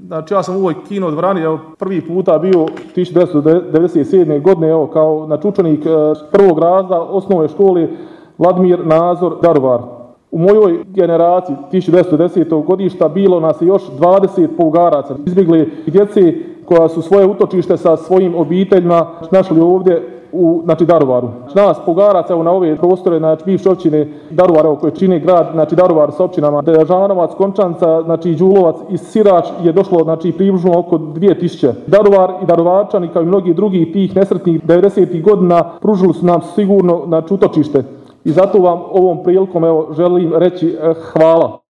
Znači ja sam u ovoj kino dvorani prvi puta bio 1997. godine kao znači učenik prvog razreda osnovne škole Vladimir Nazor Daruvar. U mojoj generaciji 1910. godišta bilo nas je još 20 Bulgaraca, izbjegli djece koja su svoje utočište sa svojim obiteljima našli ovdje u Daruvaru. Nas Bulgaraca na ove prostore, bivše općine Daruvara koje čini grad, Daruvar s općinama Dežanovac, Končanca, Đulovac i Sirač je došlo približno oko 2000. Daruvar i Daruvarčani kao i mnogi drugi tih nesretnih 90. godina pružili su nam sigurno utočište. I zato vam ovom prilikom želim reći hvala.